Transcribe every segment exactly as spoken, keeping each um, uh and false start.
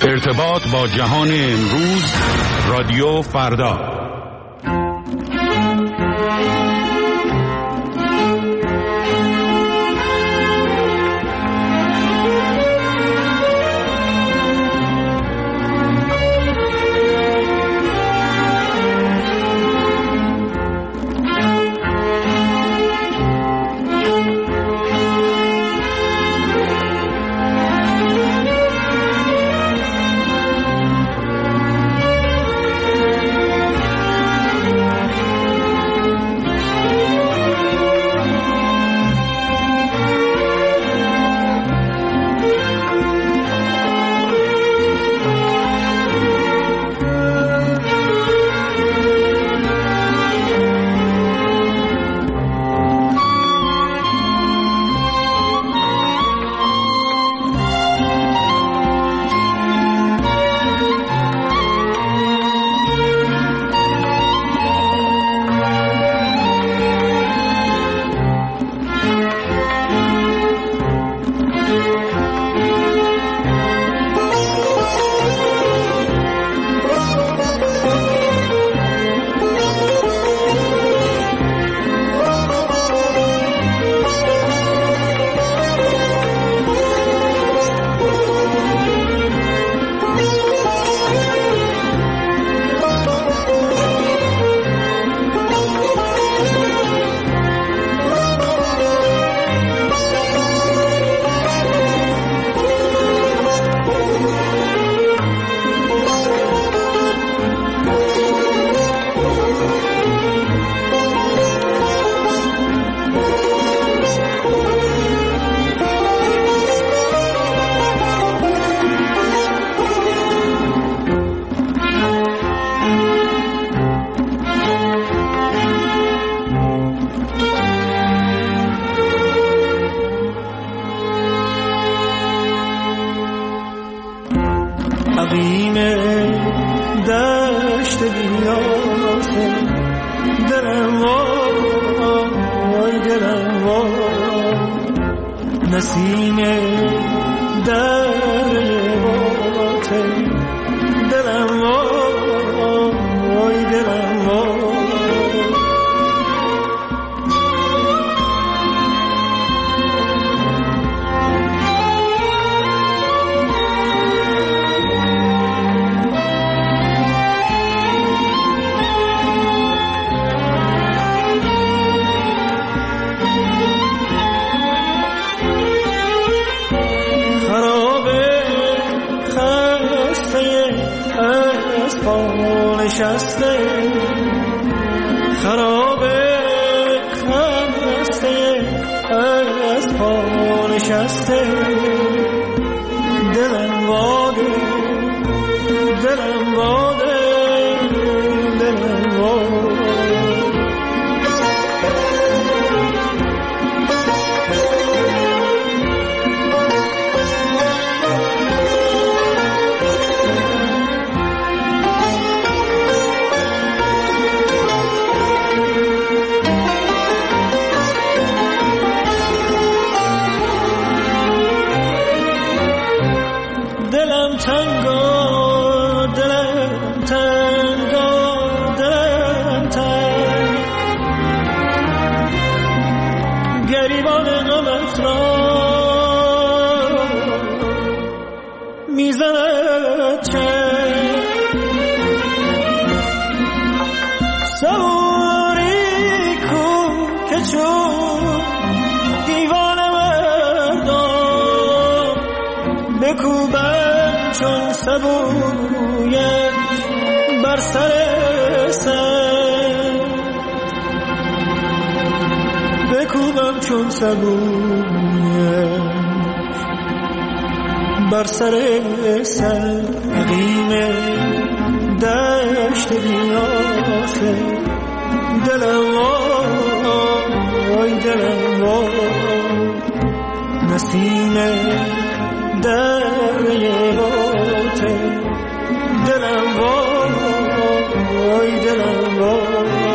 ارتباط با جهان امروز، رادیو فردا. بر سر سر اقیم دشت بیاسه دلم وای دلم وای نسیم دره باته دلم وای دلم وای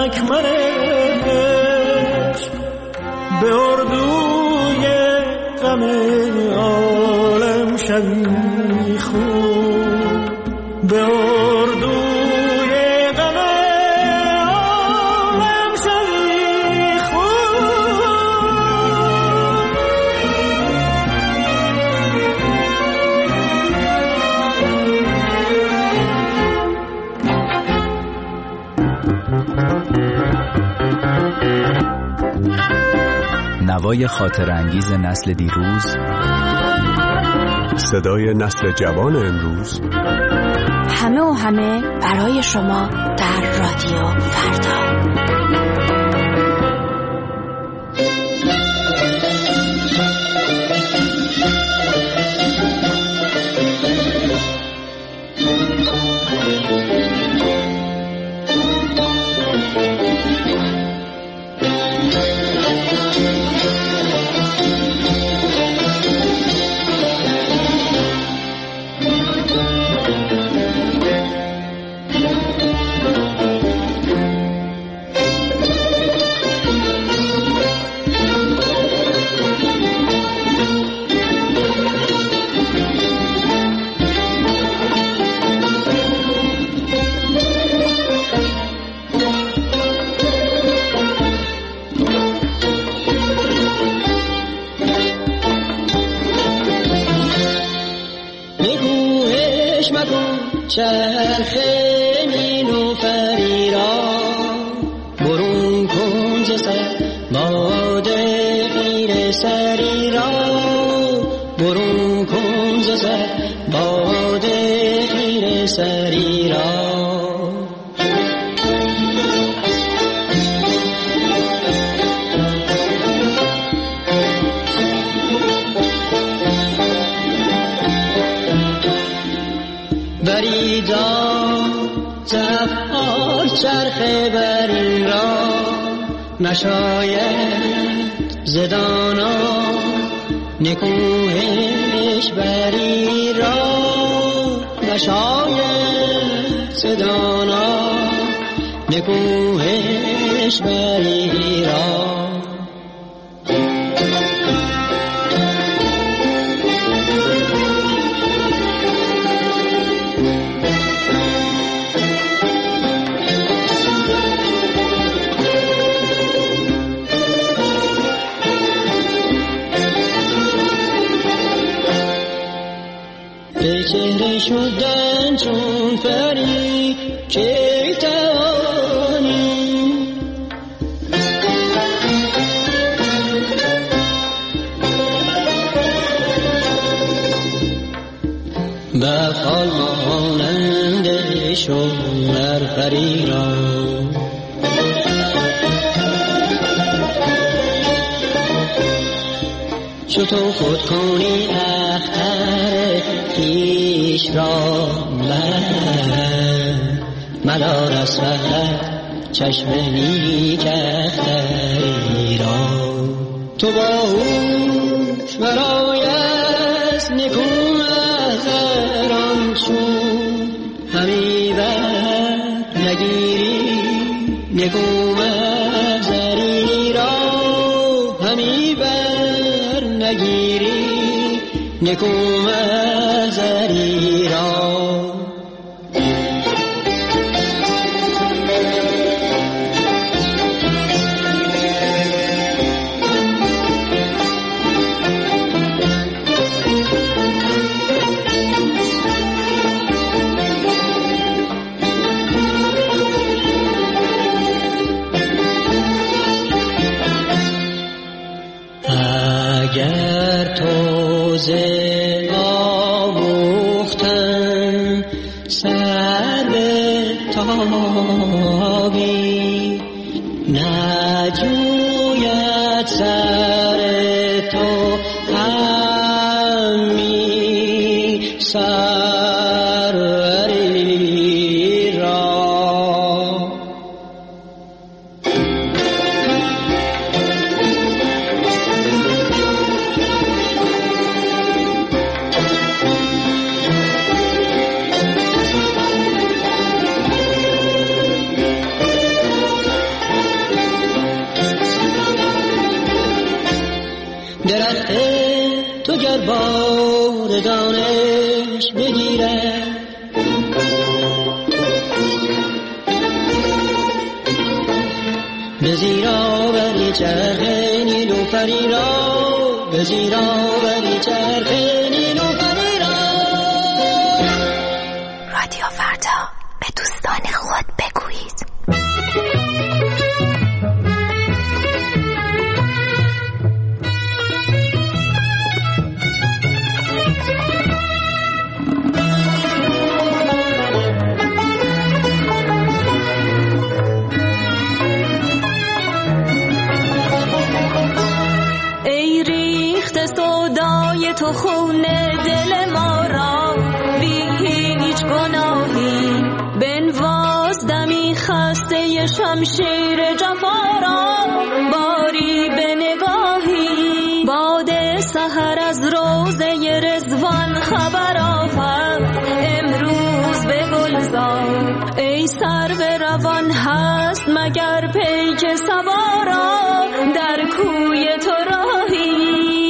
فلک من عشق به اردوی غم عالم شوی خون، به اردوی غم عالم شوی خون. نوای خاطر انگیز نسل دیروز، صدای نسل جوان امروز، همه و همه برای شما در رادیو فردا. چرخ نیلوفری را برون کن ز سر، باد غیر سری را برون کن ز سر، باد غیر سری را. بریدا زفار چرخ برین را نشاید زدانا، نکوهش بری را نشاید زدانا، نکوهش بری را. به چهره شدن چون پری که توانی، به خال مانند شوهر پری را. چو تو خود کنی اختر پیش را من مدار از فقط چشم نیک اختری را. تو باهوش برای از نکوم اختران چون همی بر نگیری نکوم اختری را، همی بر نگیری نکوم اختری را. اگر تو ز آموختن سر به تابی، نجوید سر تو همی سروری را. درخت تو گر بار دانش بگیرد به زیرا بری چرخ نیلوفری را به زیرا بری چرخ نیلوفری را. رادیو فردا، به دوستان خود بگویید. تو خون دل ما را بی هیچ گناهی بنواز دمی خسته شمشیر جفا را باری به نگاهی باد سحر از روضه رضوان خبر آورد امروز به گلزار ای سرو روان هست مگر پیک سوارا در کوی تو راهی.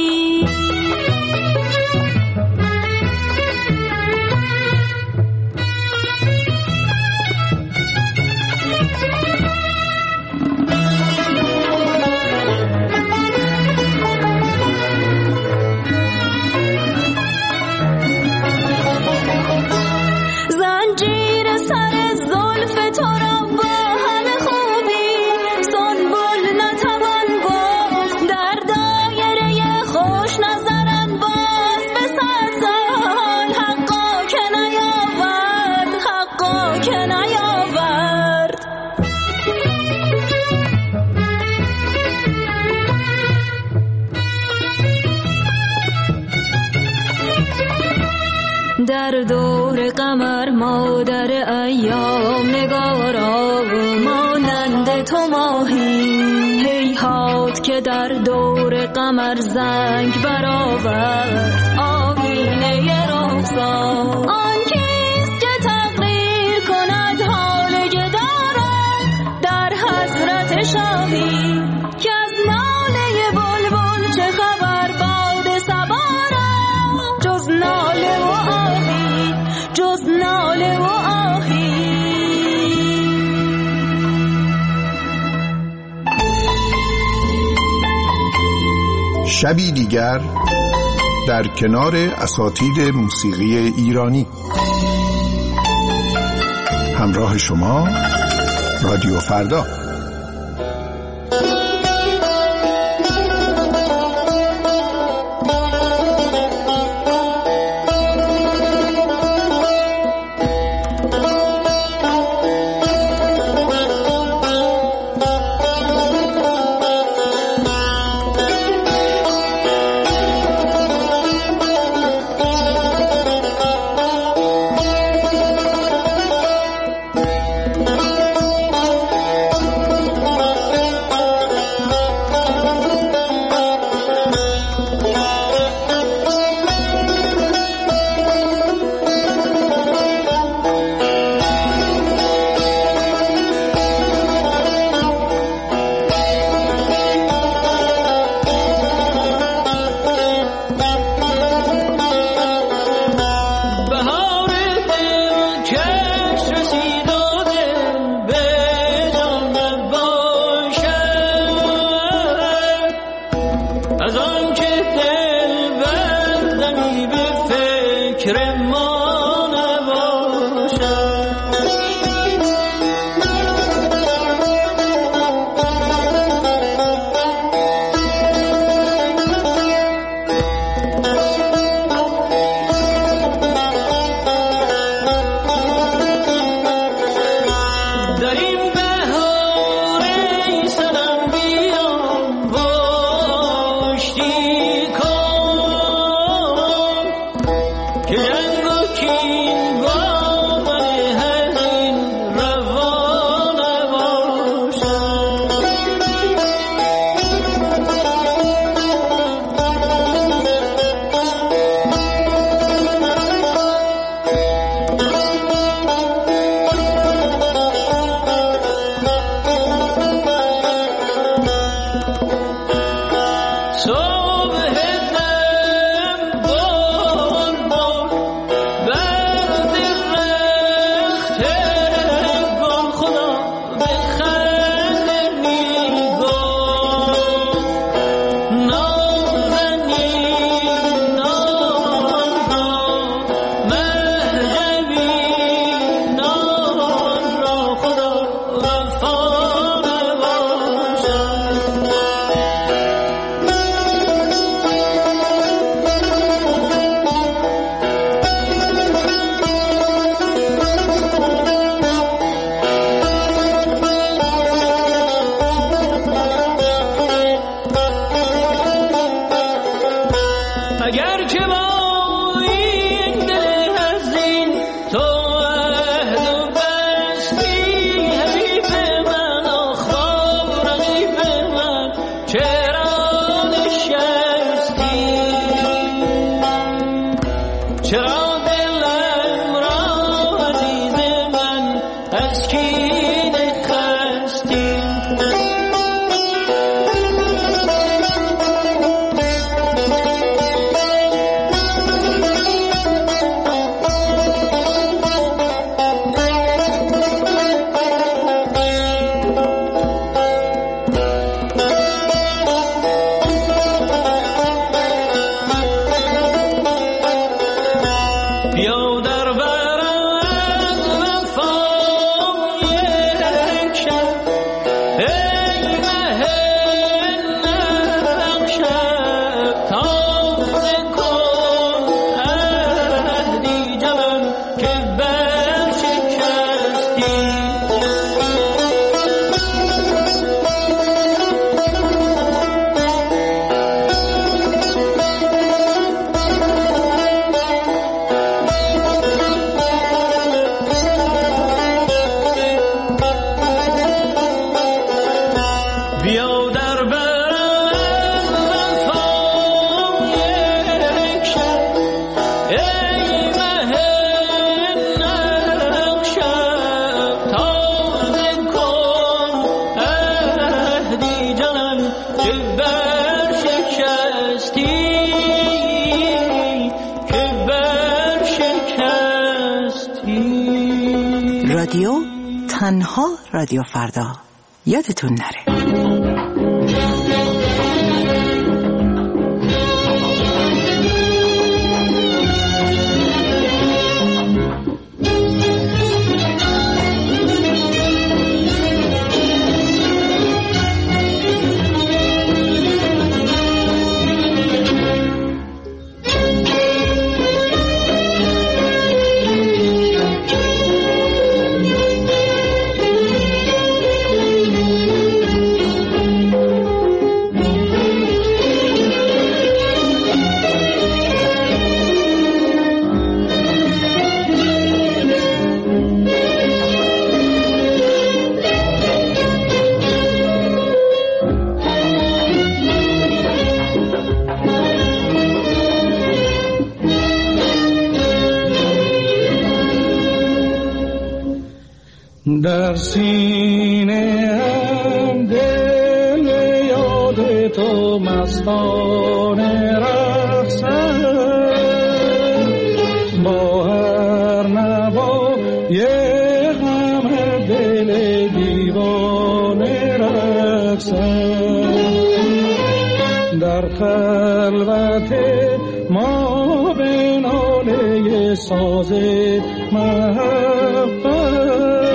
در دور قمر مادر ایام نگارا مانند تو ماهی هیهات که در دور قمر زنگ برآورد آیینه رخسار. آن کیست که تقریر کند حال گداران در حضرت شاهی که از ناله بلبل چه خبر باد صبا را جز ناله و آهی جز ناله و آهی. شبی دیگر در کنار اساتید موسیقی ایرانی. همراه شما رادیو فردا. که برشکستی که برشکستی. رادیو تنها رادیو فردا، یادتون نره. در سینه هم دل یاد تو مستانه رقصد، با هر نوای غم دل دیوانه رقصد. در خلوت ما به ناله ساز محبت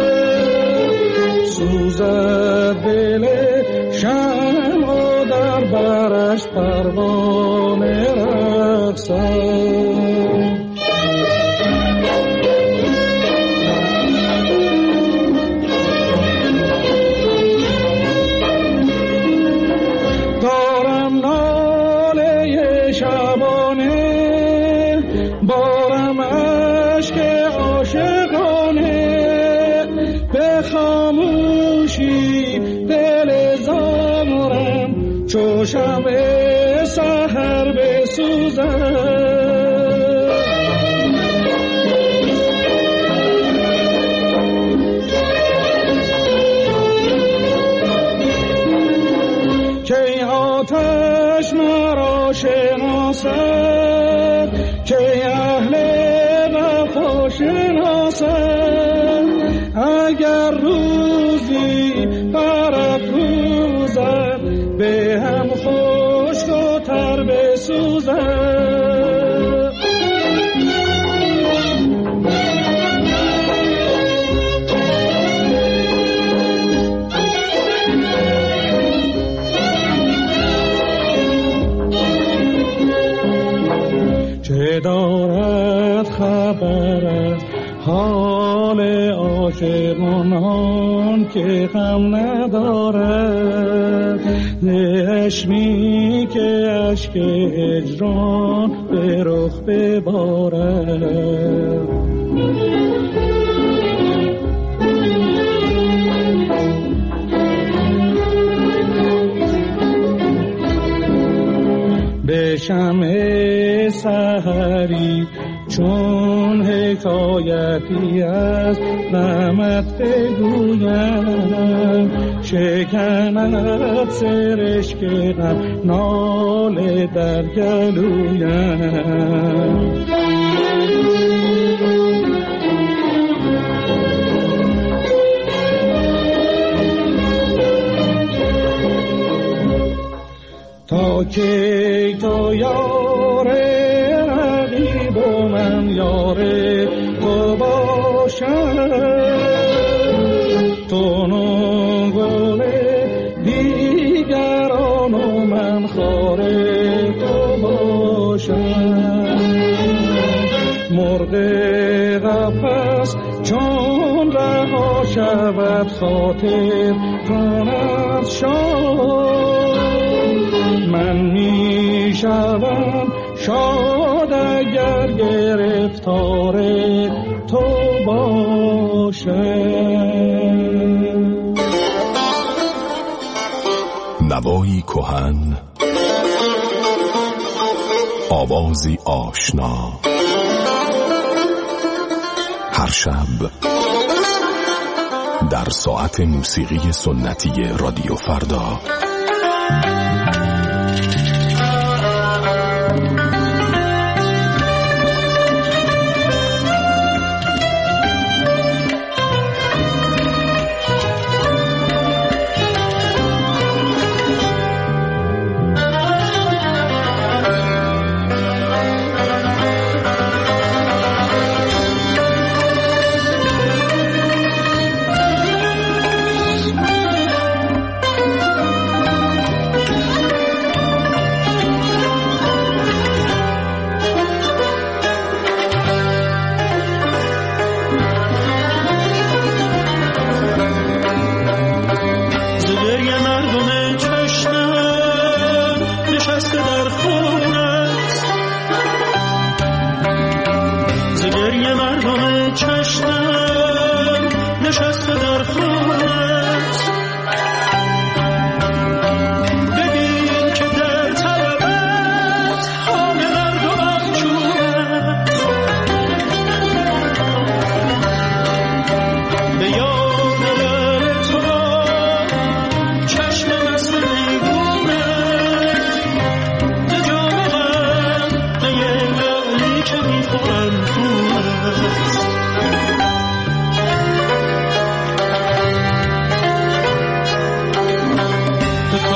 سوزد دل شمع در برش پروانه رقصد. دارم ناله شبانه، بارم عشق عاشقانه، به خاموشی دل زارم چو شمع سحر بسوزد. که آتش مرا شناسد، که اهل وفا شناسد، اگر روزی برافروزد به هم خشک و تر بسوزد. چه دارد خبر از حال عاشقان که غم ندارد، چشمی که اشک هجران به رخ ببارد. به شمع سحری چون حکایتی از غمت بگویم، شکند سرشک غم ناله در گلویم. تا کی تو یار رقیب و من یار تو باشم، تو نگل دیگران و من خار تو باشم. مرغ قفس چون رها شود خاطر کند شاد، من می شوم شاد اگر گرفتار تو باشم. نوایی کهن، آوازی آشنا، هر شب در ساعت موسیقی سنتی رادیو فردا.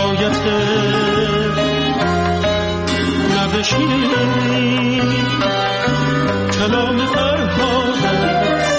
حکایت لب شیرین کلام فرهاد است